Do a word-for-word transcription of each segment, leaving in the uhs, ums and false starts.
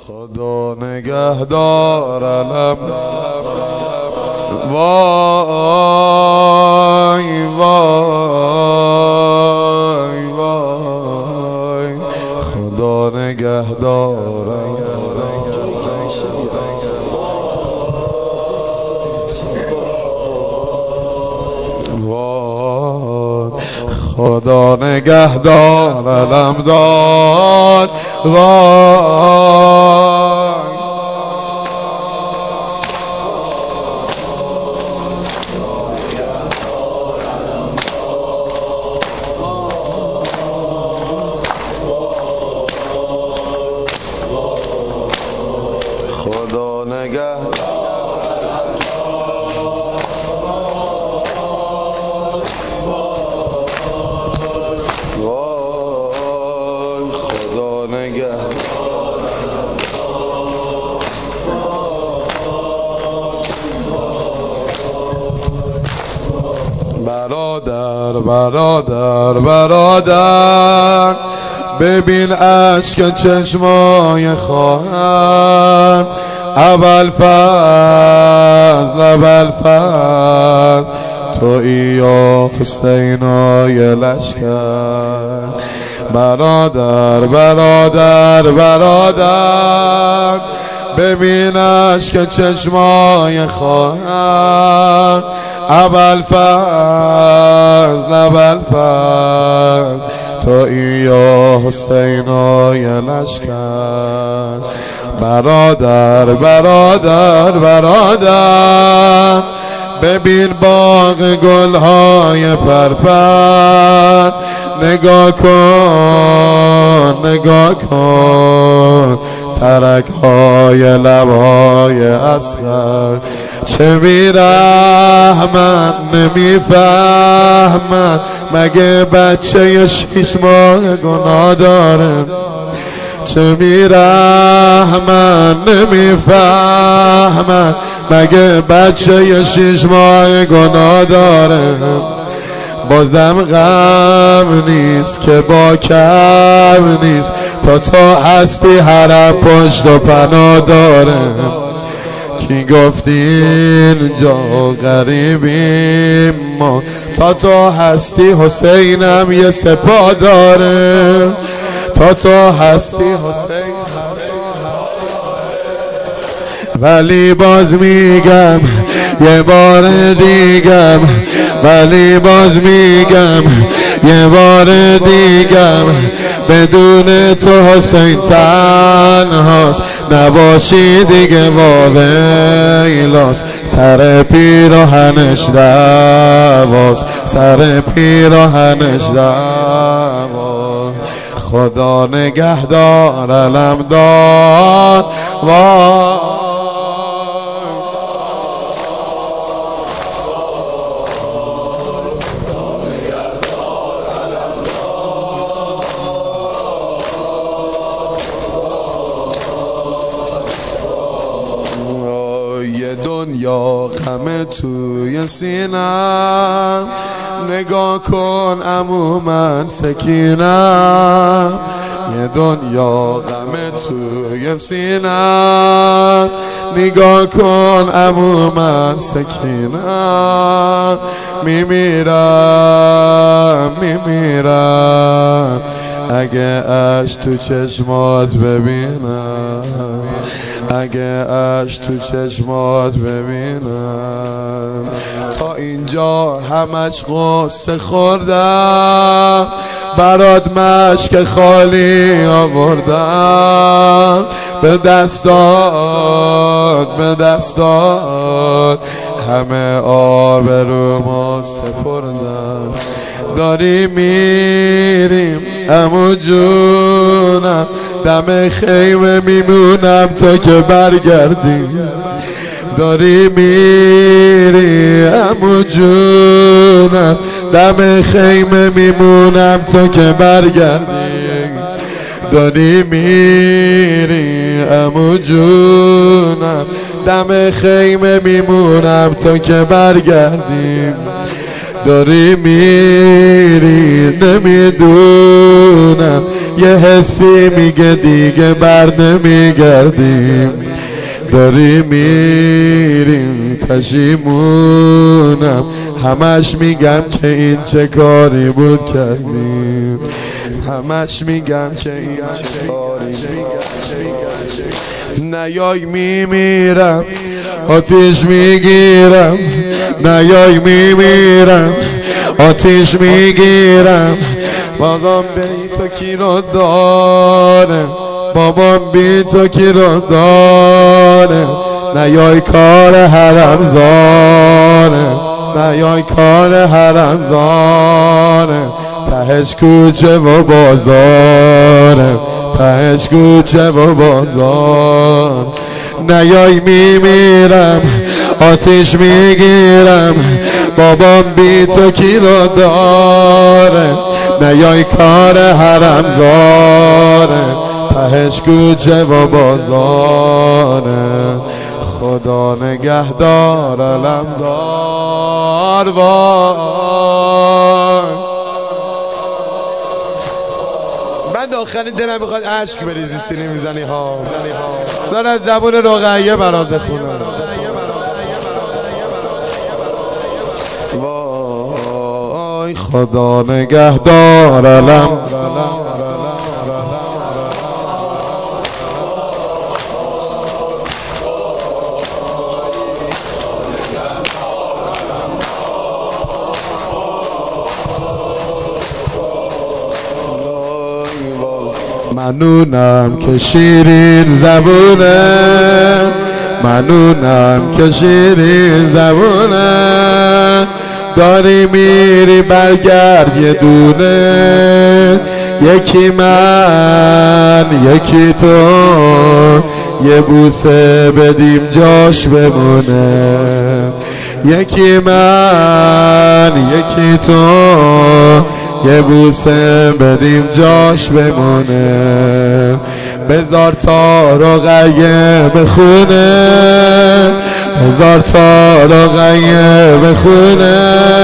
خدا نگهدار علم وای وای وای خدا نگهدار خدا نگهدار علم داد وای خدا نگهدار برادر برادر برادر ببین اشک چشمای خواهر ابوالفضل ابوالفضل تویی یا حسینای لشکر برادر برادر برادر ببین اشک چشمای خواهر ابوالفضل ابوالفضل تویی یا حسینای لشکر برادر برادر برادر ببین باغ گلهای پرپر نگاه کن نگاه کن ترک های لبهای اصغر چه میرحمن نمیفهمن مگه بچه شیش ماه گناه داره چه میرحمن نمیفهمن مگه بچه شیش ماه گناه داره بازم غم نیست که با کم نیست تا تو هستی حرم پشت و پناه داره کی گفت اینجا غریبیم ما تا تو هستی حسینم یه سپاه داره تا تو هستی حسین ولی باز میگم یه بار دیگم ولی باز میگم یه بار دیگم بدون تو حسین تنهاست نباشی دیگه واویلاست سر پیراهنش دعواست سر پیراهنش دعواست خدا نگهدار علم داد وای دنیا غم توی سینم نگاه کن عمو من سکینم یه دنیا غم توی سینم نگاه کن عمو من سکینم میمیرم میمیرم اگه اش تو چشمات ببینم اگه اش تو چشمات ببینم تا اینجا همش غصه خوردم برات مشک خالی آوردم به دستات به دستات همه آبرومو سپردم داری میریم عمو جونم دم خیمه میمونم تا که برگردی داری میری عمو جونم دم خیمه میمونم تا که برگردی داری میری عمو جونم دم خیمه میمونم تا که برگردیم داری میری نمیدونم یه حسی میگه دیگه بر نمیگردیم، داریم میریم پشیمونم، همش میگم که این چه کاری بود کردیم، همش میگم که این چه کاری بود. نیای میمیرم آتیش میگیرم، نیای میمیرم آتیش میگیرم، بابام بی تو کی رو داره، بابام بی تو کی رو داره، نیای کار حرم زاره، نیای کار حرم زاره، تهش کوچه و بازاره، تهش کوچه و بازار. نیای میمیرم آتیش میگیرم، بابام بی تو کی رو داره، نیای کار حرم زاره، تهش کوچه و بازاره. خدا نگهدار علمدار وای. من داخل دلم میخواد عشق بریزی، سینی میزنی ها، دار از زبون رقیه برات بخونم. وای خدا نگهدار علم، منونم که شیرین زبونه، منونم که شیرین زبونه، داری میری برگرد یه دونه، یکی من یکی تو، یه بوسه بدیم جاش بمونه، یکی من یکی تو، یه بوسه بدیم جاش بمونه، بذار تا رقیه بخونه، بذار تا رقیه بخونه،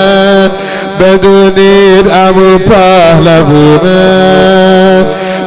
بدونید عمو پهلوونه،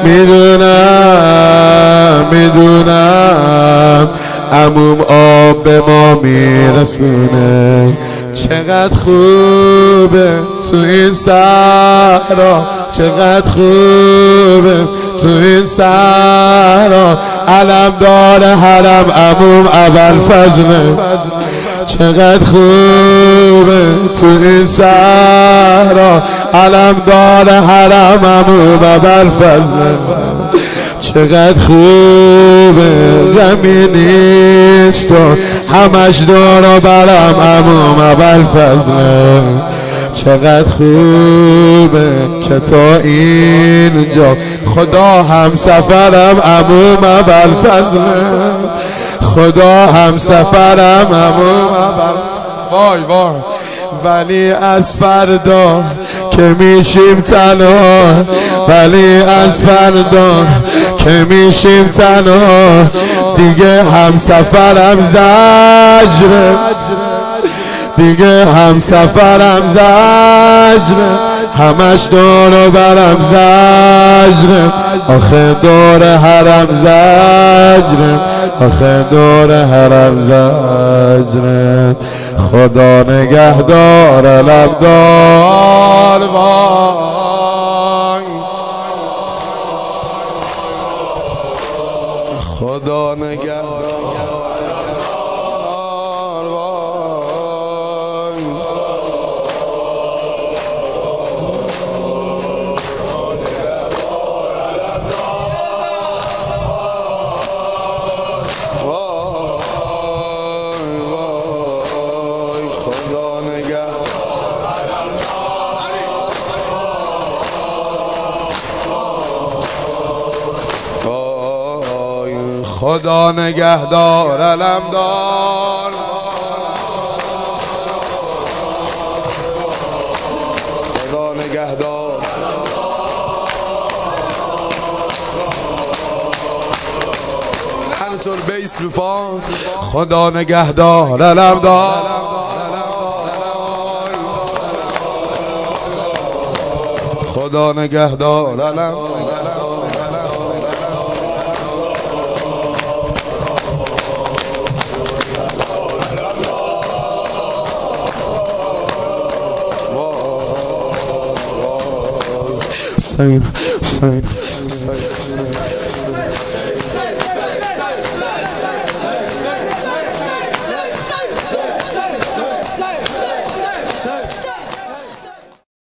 میدونم میدونم عموم آب به ما میرسونه، چقدر خوبه تو این صحرا، چقدر خوبه تو این صحرا، علمدار حرم عموم ابوالفضله، چقدر خوبه تو این صحرا، علمدار حرم عموم ابوالفضله، چقدر خوبه غمی نیست و همش دور و برم عموم ابوالفضله، چقدر خوبه که تا اینجا خدا هم سفرم عموم ابوالفضله، خدا هم سفرم عموم ابوالفضله. وای وای ولی از فردا که میشیم تنها، ولی از فردا که میشیم تنها، دیگه هم سفرم زجره، دیگه هم سفرم زجره، همش دور و برم زجره، آخه دور حرم زجره، آخه دور حرم زجره. خدا نگهدار علمدار وای، خدا نگهدار خدا نگهدار علمدار، خدا نگهدار، همینطور بیس رو پا، خدا نگهدار علمدار، خدا نگهدار علمدار. حسین حسین